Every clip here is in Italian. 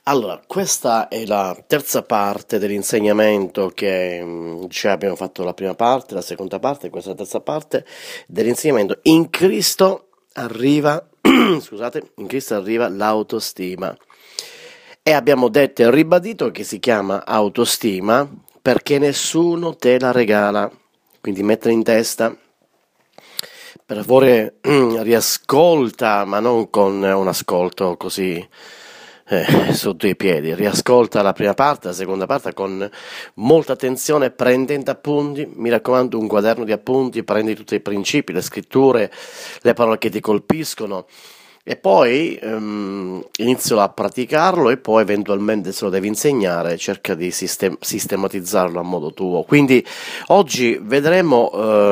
Allora, questa è la terza parte dell'insegnamento che cioè abbiamo fatto la prima parte, la seconda parte, questa è la terza parte dell'insegnamento. In Cristo arriva, scusate, in Cristo arriva l'autostima. E abbiamo detto e ribadito che si chiama autostima perché nessuno te la regala. Quindi mettere in testa, per favore, riascolta, ma non con un ascolto così sotto i piedi. Riascolta la prima parte, la seconda parte con molta attenzione, prendendo appunti. Mi raccomando, un quaderno di appunti, prendi tutti i principi, le scritture, le parole che ti colpiscono. E poi inizio a praticarlo e poi eventualmente se lo devi insegnare cerca di sistematizzarlo a modo tuo. Quindi oggi vedremo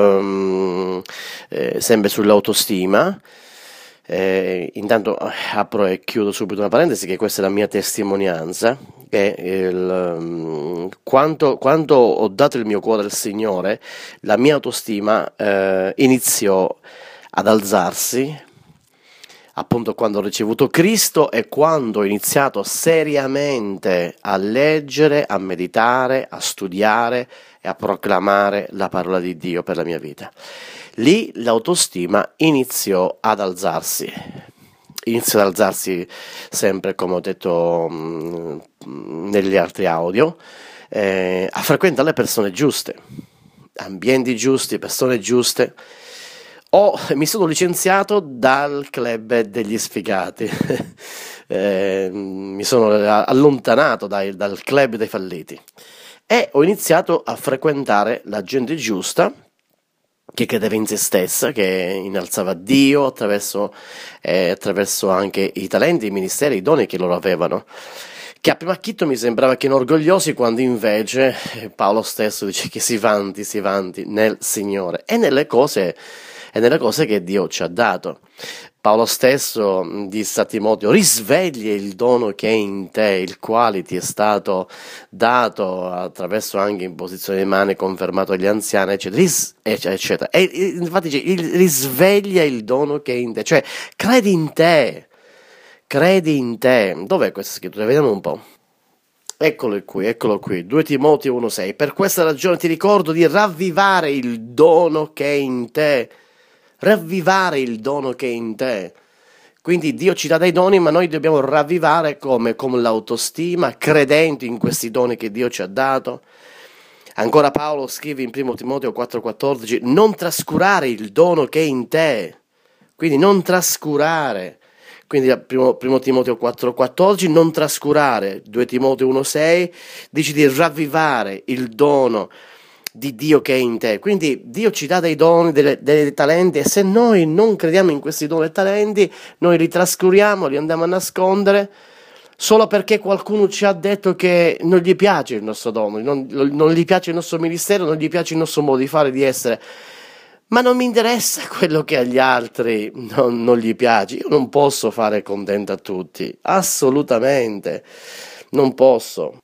sempre sull'autostima. Intanto apro e chiudo subito una parentesi che questa è la mia testimonianza che quando ho dato il mio cuore al Signore la mia autostima iniziò ad alzarsi appunto quando ho ricevuto Cristo e quando ho iniziato seriamente a leggere, a meditare, a studiare e a proclamare la parola di Dio per la mia vita. Lì l'autostima iniziò ad alzarsi sempre, come ho detto negli altri audio, a frequentare le persone giuste, ambienti giusti, persone giuste. Mi sono licenziato dal club degli sfigati, mi sono allontanato dal club dei falliti e ho iniziato a frequentare la gente giusta che credeva in se stessa, che innalzava Dio attraverso anche i talenti, i ministeri, i doni che loro avevano. Che a primo acchito mi sembrava che inorgogliosi, quando invece Paolo stesso dice che si vanti nel Signore e nelle cose che Dio ci ha dato. Paolo stesso disse a Timoteo: risveglia il dono che è in te, il quale ti è stato dato attraverso anche imposizione di mani, confermato agli anziani, eccetera. E infatti dice, risveglia il dono che è in te, cioè credi in te. Dov'è questa scrittura? Vediamo un po'. Eccolo qui, 2 Timoteo 1,6. Per questa ragione ti ricordo di ravvivare il dono che è in te. Ravvivare il dono che è in te. Quindi Dio ci dà dei doni, ma noi dobbiamo ravvivare come l'autostima, credendo in questi doni che Dio ci ha dato. Ancora Paolo scrive in 1 Timoteo 4,14: non trascurare il dono che è in te. Quindi non trascurare. Quindi 1 Timoteo 4,14, non trascurare. 2 Timoteo 1,6 dice di ravvivare il dono di Dio che è in te. Quindi Dio ci dà dei doni, dei talenti, e se noi non crediamo in questi doni e talenti, noi li trascuriamo, li andiamo a nascondere solo perché qualcuno ci ha detto che non gli piace il nostro dono, non gli piace il nostro ministero, non gli piace il nostro modo di fare, di essere. Ma non mi interessa quello che agli altri non gli piace. Io non posso fare contento a tutti, assolutamente non posso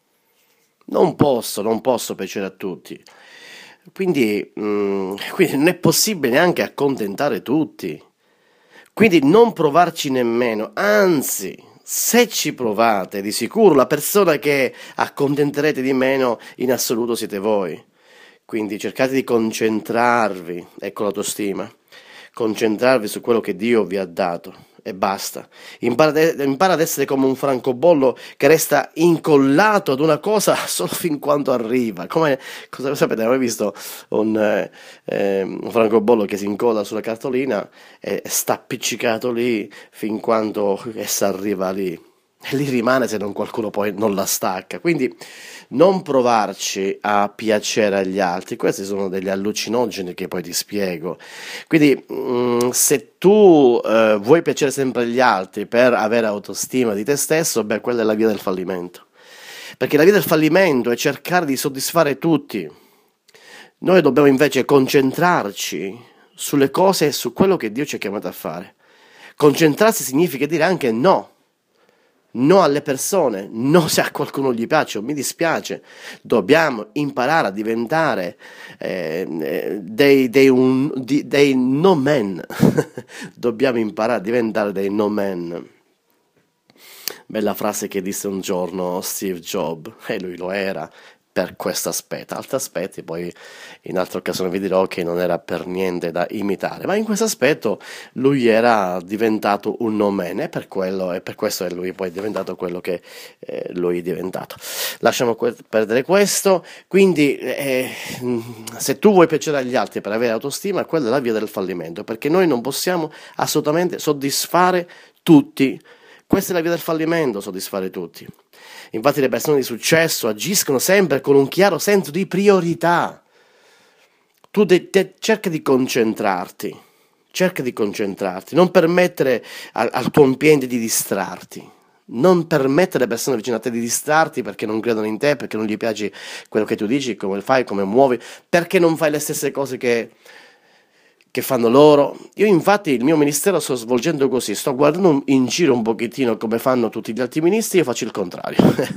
piacere a tutti. Quindi non è possibile neanche accontentare tutti. Quindi non provarci nemmeno, anzi, se ci provate, di sicuro la persona che accontenterete di meno in assoluto siete voi. Quindi cercate di concentrarvi, ecco l'autostima, concentrarvi su quello che Dio vi ha dato e basta. Impara ad essere come un francobollo che resta incollato ad una cosa solo fin quando arriva. Cosa sapete, avete visto un francobollo che si incolla sulla cartolina e sta appiccicato lì fin quando essa arriva lì. E lì rimane se non qualcuno poi non la stacca. Quindi non provarci a piacere agli altri. Questi sono degli allucinogeni che poi ti spiego. Quindi se tu vuoi piacere sempre agli altri per avere autostima di te stesso, beh, quella è la via del fallimento. Perché la via del fallimento è cercare di soddisfare tutti. Noi dobbiamo invece concentrarci sulle cose e su quello che Dio ci ha chiamato a fare. Concentrarsi significa dire anche no alle persone, no se a qualcuno gli piace, mi dispiace. Dobbiamo imparare a diventare dei no men. Dobbiamo imparare a diventare dei no men. Bella frase che disse un giorno Steve Jobs, e lui lo era per questo aspetto. Altri aspetti poi in altre occasioni vi dirò che non era per niente da imitare, ma in questo aspetto lui era diventato un nomen, e per questo è lui poi è diventato quello che lui è diventato. Lasciamo perdere questo. Quindi se tu vuoi piacere agli altri per avere autostima, quella è la via del fallimento, perché noi non possiamo assolutamente soddisfare tutti. Questa è la via del fallimento, soddisfare tutti. Infatti le persone di successo agiscono sempre con un chiaro senso di priorità. Tu cerca di concentrarti, non permettere al tuo ambiente di distrarti, non permettere alle persone vicine a te di distrarti perché non credono in te, perché non gli piace quello che tu dici, come fai, come muovi, perché non fai le stesse cose che fanno loro. Io infatti il mio ministero sto svolgendo così, sto guardando in giro un pochettino come fanno tutti gli altri ministri, io faccio il contrario.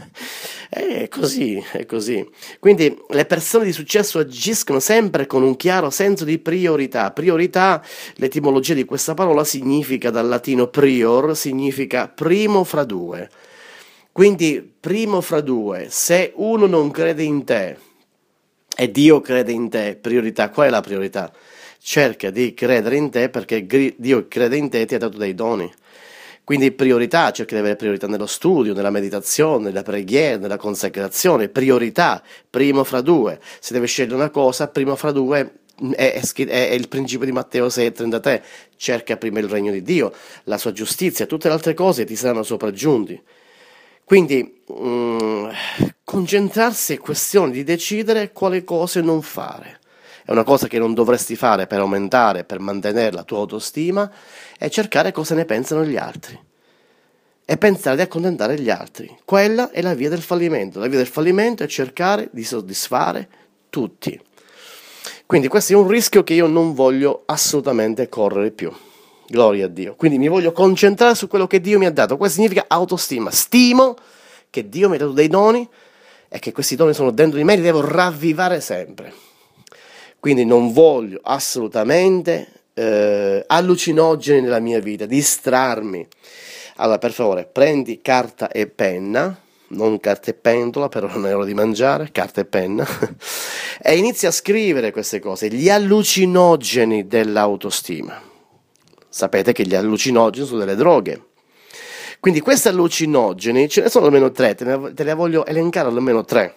È così. Quindi le persone di successo agiscono sempre con un chiaro senso di priorità. Priorità, l'etimologia di questa parola significa, dal latino prior, significa primo fra due. Quindi primo fra due, se uno non crede in te e Dio crede in te, priorità, qual è la priorità? Cerca di credere in te perché Dio crede in te e ti ha dato dei doni. Quindi priorità, cerca di avere priorità nello studio, nella meditazione, nella preghiera, nella consacrazione. Priorità, primo fra due. Se deve scegliere una cosa, primo fra due è il principio di Matteo 6,33. Cerca prima il regno di Dio, la sua giustizia, tutte le altre cose ti saranno sopraggiunti. Quindi concentrarsi è questione di decidere quale cose non fare. È una cosa che non dovresti fare per aumentare, per mantenere la tua autostima, è cercare cosa ne pensano gli altri e pensare di accontentare gli altri. Quella è la via del fallimento. La via del fallimento è cercare di soddisfare tutti. Quindi questo è un rischio che io non voglio assolutamente correre più. Gloria a Dio. Quindi mi voglio concentrare su quello che Dio mi ha dato. Questo significa autostima. Stimo che Dio mi ha dato dei doni e che questi doni sono dentro di me e li devo ravvivare sempre. Quindi non voglio assolutamente allucinogeni nella mia vita, distrarmi. Allora, per favore, prendi carta e penna, non carta e pentola, però non è ora di mangiare, carta e penna, e inizia a scrivere queste cose, gli allucinogeni dell'autostima. Sapete che gli allucinogeni sono delle droghe. Quindi questi allucinogeni, ce ne sono almeno 3, te ne voglio elencare almeno 3.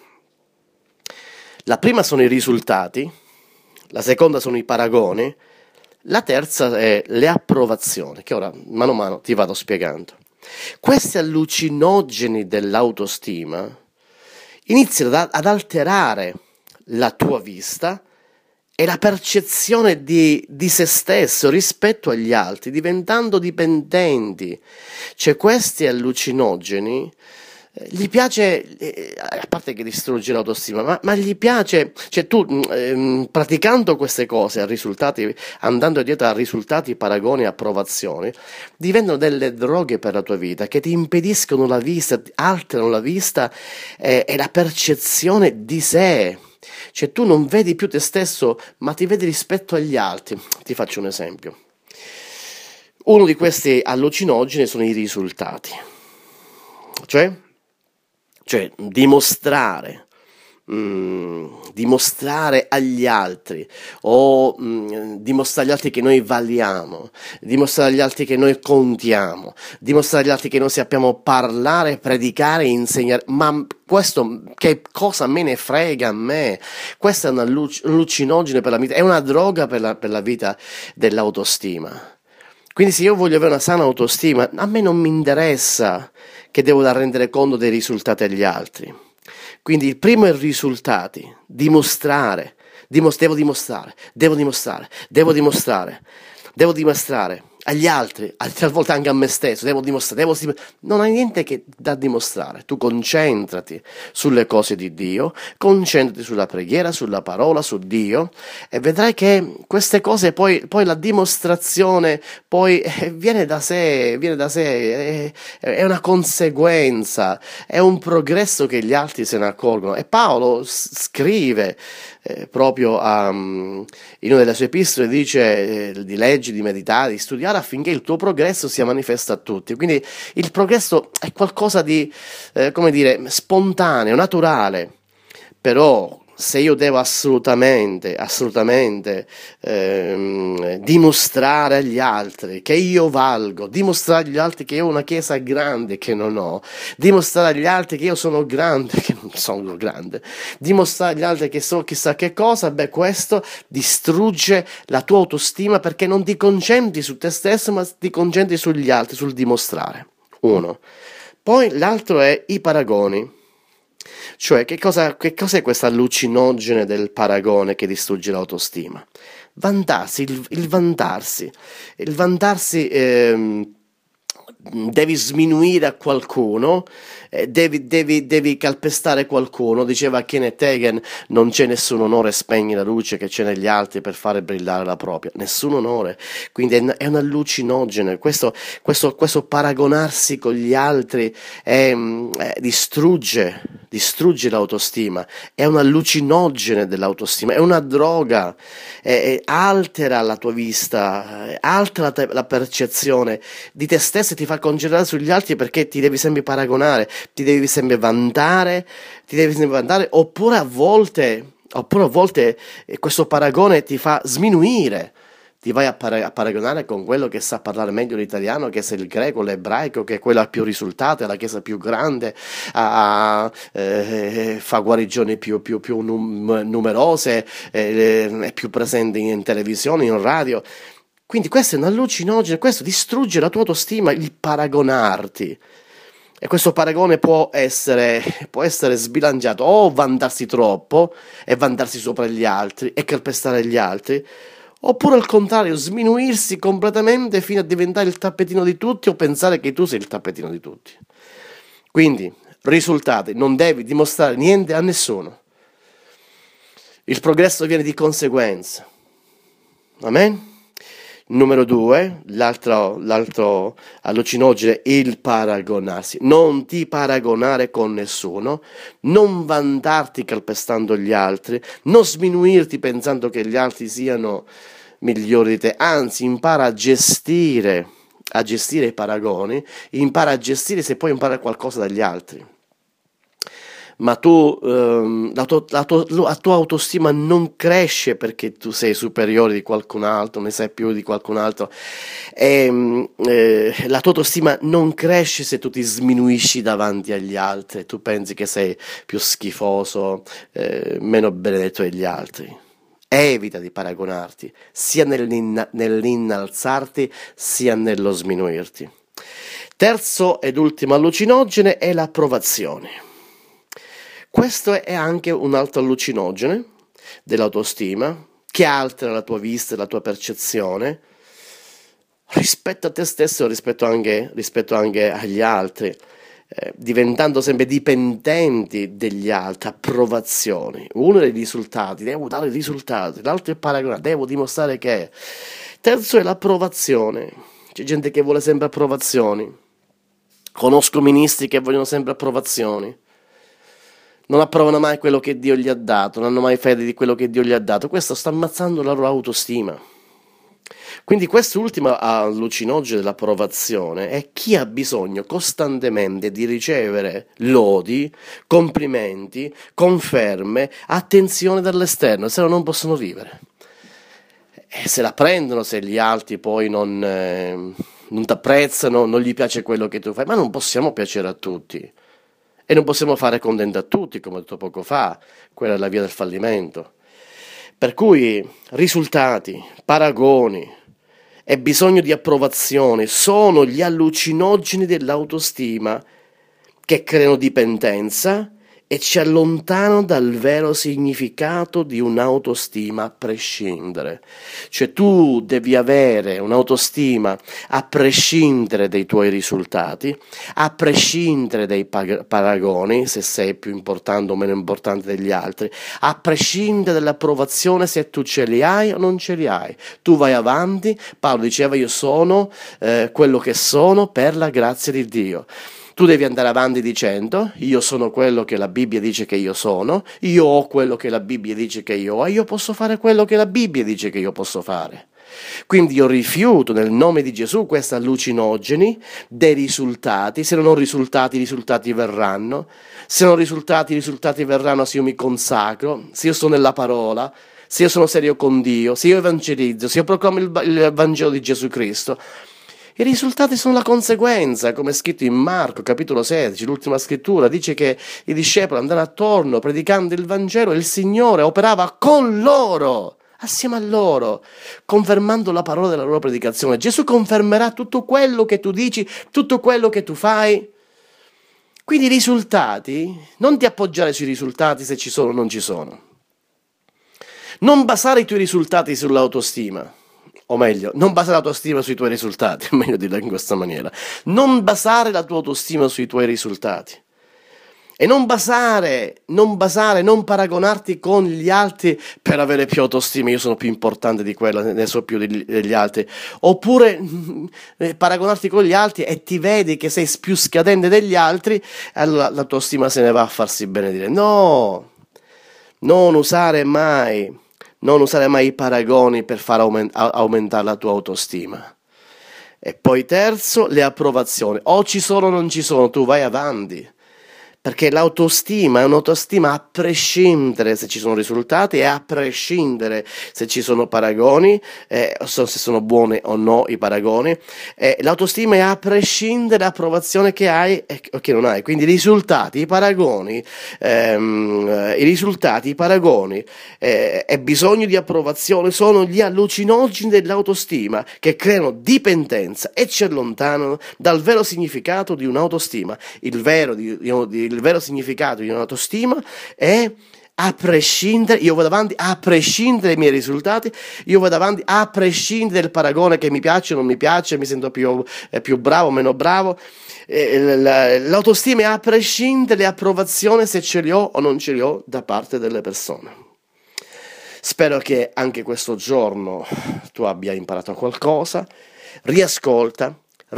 La prima sono i risultati, la seconda sono i paragoni, la terza è le approvazioni, che ora mano a mano ti vado spiegando. Questi allucinogeni dell'autostima iniziano ad alterare la tua vista e la percezione di se stesso rispetto agli altri, diventando dipendenti. Cioè questi allucinogeni gli piace, a parte che distrugge l'autostima, ma gli piace, cioè tu praticando queste cose, andando dietro a risultati, paragoni, approvazioni, diventano delle droghe per la tua vita che ti impediscono la vista, alterano la vista e la percezione di sé. Cioè tu non vedi più te stesso, ma ti vedi rispetto agli altri. Ti faccio un esempio. Uno di questi allucinogeni sono i risultati. Cioè dimostrare agli altri o dimostrare agli altri che noi valiamo, dimostrare agli altri che noi contiamo, dimostrare agli altri che noi sappiamo parlare, predicare, insegnare. Ma questo che cosa me ne frega a me? Questo è un allucinogene per la vita, è una droga per la vita dell'autostima. Quindi se io voglio avere una sana autostima, a me non mi interessa che devo da rendere conto dei risultati agli altri. Quindi il primo è i risultati, dimostrare, devo dimostrare agli altri, talvolta anche a me stesso, devo dimostrare, non hai niente da dimostrare, tu concentrati sulle cose di Dio, concentrati sulla preghiera, sulla parola, su Dio, e vedrai che queste cose poi la dimostrazione poi viene da sé, è una conseguenza, è un progresso che gli altri se ne accorgono. E Paolo scrive proprio in una delle sue epistole, dice di leggere, di meditare, di studiare fare affinché il tuo progresso sia manifesto a tutti. Quindi il progresso è qualcosa di, come dire, spontaneo, naturale. Però se io devo assolutamente dimostrare agli altri che io valgo, dimostrare agli altri che io ho una chiesa grande che non ho, dimostrare agli altri che io sono grande che non sono grande, dimostrare agli altri che so chissà che cosa, questo distrugge la tua autostima, perché non ti concentri su te stesso ma ti concentri sugli altri, sul dimostrare. Uno. Poi l'altro è i paragoni. Cioè, che cos'è questa allucinogene del paragone che distrugge l'autostima? Vantarsi, il vantarsi, devi sminuire a qualcuno, devi calpestare qualcuno. Diceva Kenneth Hagin: non c'è nessun onore spegne la luce che c'è negli altri per fare brillare la propria. Nessun onore. Quindi è un allucinogene. Questo paragonarsi con gli altri distrugge l'autostima. È un allucinogene dell'autostima, è una droga, altera la tua vista, altera la percezione di te stesso e ti fa concentrare sugli altri, perché ti devi sempre paragonare, ti devi sempre vantare, oppure a volte questo paragone ti fa sminuire. Ti vai a paragonare con quello che sa parlare meglio l'italiano, che sa il greco, l'ebraico, che è quello ha più risultati, ha la chiesa più grande, fa guarigioni più numerose, è più presente in televisione, in radio. Quindi questo è un allucinogeno, questo distrugge la tua autostima, il paragonarti. E questo paragone può essere sbilanciato, o vantarsi troppo e vantarsi sopra gli altri e calpestare gli altri, oppure al contrario sminuirsi completamente fino a diventare il tappetino di tutti, o pensare che tu sei il tappetino di tutti. Quindi, risultati: non devi dimostrare niente a nessuno. Il progresso viene di conseguenza. Amen? Numero 2, l'altro allucinogene, il paragonarsi. Non ti paragonare con nessuno, non vantarti calpestando gli altri, non sminuirti pensando che gli altri siano migliori di te, anzi impara a gestire i paragoni, impara a gestire se puoi imparare qualcosa dagli altri. Ma tu, la tua autostima non cresce perché tu sei superiore di qualcun altro, ne sai più di qualcun altro, la tua autostima non cresce se tu ti sminuisci davanti agli altri, tu pensi che sei più schifoso, meno benedetto degli altri. Evita di paragonarti, sia nell'innalzarti sia nello sminuirti. Terzo ed ultimo allucinogene è l'approvazione. Questo è anche un altro allucinogene dell'autostima, che altera la tua vista e la tua percezione rispetto a te stesso, rispetto anche agli altri, diventando sempre dipendenti degli altri. Approvazioni, uno dei risultati, devo dare risultati, l'altro è paragonare, devo dimostrare che. Terzo è l'approvazione. C'è gente che vuole sempre approvazioni, conosco ministri che vogliono sempre approvazioni. Non approvano mai quello che Dio gli ha dato, non hanno mai fede di quello che Dio gli ha dato. Questo sta ammazzando la loro autostima. Quindi quest'ultimo allucinogene dell'approvazione è chi ha bisogno costantemente di ricevere lodi, complimenti, conferme, attenzione dall'esterno, se no non possono vivere. E se la prendono, se gli altri poi non ti apprezzano, non gli piace quello che tu fai, ma non possiamo piacere a tutti. E non possiamo fare contento a tutti, come ho detto poco fa, quella è la via del fallimento. Per cui risultati, paragoni e bisogno di approvazione sono gli allucinogeni dell'autostima che creano dipendenza e ci allontanano dal vero significato di un'autostima a prescindere. Cioè tu devi avere un'autostima a prescindere dai tuoi risultati, a prescindere dai paragoni, se sei più importante o meno importante degli altri, a prescindere dall'approvazione, se tu ce li hai o non ce li hai. Tu vai avanti. Paolo diceva: io sono quello che sono per la grazia di Dio. Tu devi andare avanti dicendo: io sono quello che la Bibbia dice che io sono, io ho quello che la Bibbia dice che io ho, e io posso fare quello che la Bibbia dice che io posso fare. Quindi io rifiuto nel nome di Gesù questi allucinogeni dei risultati. Se non ho risultati, i risultati verranno. Se non ho risultati, i risultati verranno se io mi consacro, se io sto nella parola, se io sono serio con Dio, se io evangelizzo, se io proclamo il Vangelo di Gesù Cristo. I risultati sono la conseguenza, come è scritto in Marco, capitolo 16, l'ultima scrittura, dice che i discepoli andavano attorno predicando il Vangelo e il Signore operava con loro, assieme a loro, confermando la parola della loro predicazione. Gesù confermerà tutto quello che tu dici, tutto quello che tu fai. Quindi i risultati, non ti appoggiare sui risultati se ci sono o non ci sono. Non basare i tuoi risultati sull'autostima. O meglio, non basare la tua stima sui tuoi risultati, è meglio dirla in questa maniera. Non basare la tua autostima sui tuoi risultati. E non non paragonarti con gli altri per avere più autostima, io sono più importante di quello, ne so più degli altri. Oppure paragonarti con gli altri e ti vedi che sei più scadente degli altri, allora la tua stima se ne va a farsi benedire. No, non usare mai i paragoni per far aumentare la tua autostima. E poi terzo, le approvazioni. O ci sono o non ci sono, tu vai avanti. Perché l'autostima è un'autostima a prescindere se ci sono risultati e a prescindere se ci sono paragoni, se sono buoni o no i paragoni. L'autostima è a prescindere dall'approvazione che hai o che non hai. Quindi i risultati, i paragoni e bisogno di approvazione sono gli allucinogeni dell'autostima che creano dipendenza e ci allontanano dal vero significato di un'autostima. Il vero significato di un'autostima è a prescindere, io vado avanti a prescindere dai miei risultati, io vado avanti a prescindere dal paragone che mi piace o non mi piace, mi sento più bravo o meno bravo. L'autostima è a prescindere dall'approvazione se ce li ho o non ce li ho da parte delle persone. Spero che anche questo giorno tu abbia imparato qualcosa. Riascolta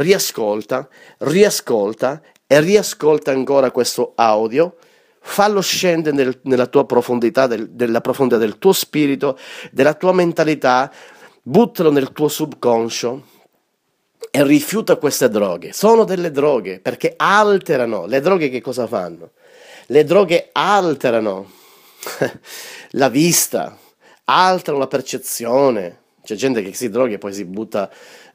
e riascolta ancora questo audio, fallo scendere nella tua profondità, della profondità del tuo spirito, della tua mentalità, buttalo nel tuo subconscio e rifiuta queste droghe. Sono delle droghe perché alterano. Le droghe che cosa fanno? Le droghe alterano la vista, alterano la percezione. C'è gente che si droga e poi si butta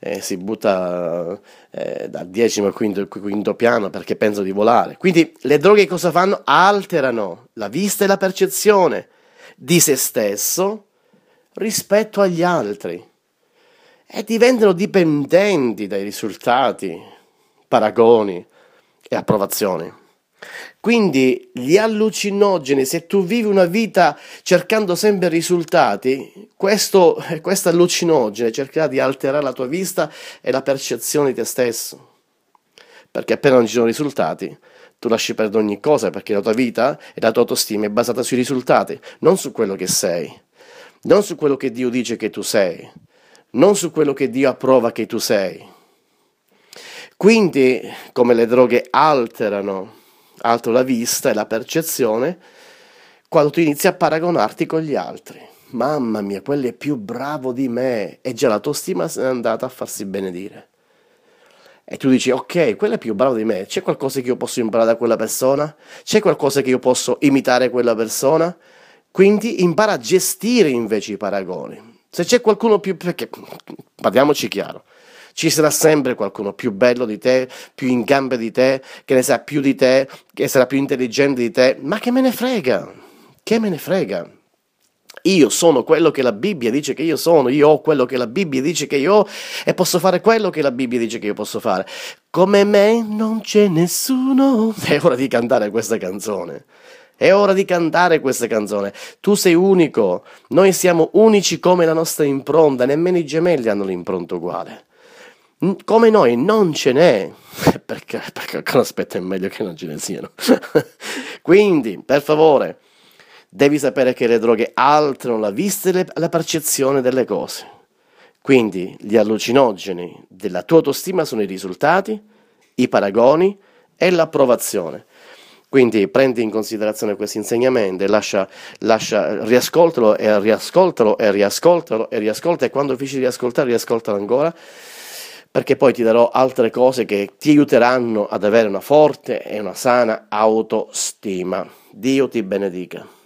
dal 10° al quinto piano perché pensa di volare. Quindi le droghe cosa fanno? Alterano la vista e la percezione di se stesso rispetto agli altri e diventano dipendenti dai risultati, paragoni e approvazioni. Quindi gli allucinogeni, se tu vivi una vita cercando sempre risultati, questo allucinogene cercherà di alterare la tua vista e la percezione di te stesso. Perché appena non ci sono risultati, tu lasci perdere ogni cosa, perché la tua vita e la tua autostima è basata sui risultati, non su quello che sei, non su quello che Dio dice che tu sei, non su quello che Dio approva che tu sei. Quindi, come le droghe alterano la vista e la percezione, quando tu inizi a paragonarti con gli altri. Mamma mia, quello è più bravo di me, e già la tua stima è andata a farsi benedire. E tu dici, ok, quello è più bravo di me, c'è qualcosa che io posso imparare da quella persona? C'è qualcosa che io posso imitare quella persona? Quindi impara a gestire invece i paragoni. Se c'è qualcuno più, perché parliamoci chiaro, ci sarà sempre qualcuno più bello di te, più in gamba di te, che ne sa più di te, che sarà più intelligente di te, ma che me ne frega? Che me ne frega? Io sono quello che la Bibbia dice che io sono, io ho quello che la Bibbia dice che io ho e posso fare quello che la Bibbia dice che io posso fare. Come me non c'è nessuno. È ora di cantare questa canzone. È ora di cantare questa canzone. Tu sei unico, noi siamo unici come la nostra impronta, nemmeno i gemelli hanno l'impronta uguale. Come noi non ce n'è, perché ancora aspetta, è meglio che non ce ne siano. Quindi, per favore, devi sapere che le droghe alterano la vista e la percezione delle cose. Quindi gli allucinogeni della tua autostima sono i risultati, i paragoni e l'approvazione. Quindi prendi in considerazione questo insegnamento, riascoltalo e riascoltalo e riascoltalo e riascolta, e quando finisci di riascoltare, riascoltalo ancora, perché poi ti darò altre cose che ti aiuteranno ad avere una forte e una sana autostima. Dio ti benedica.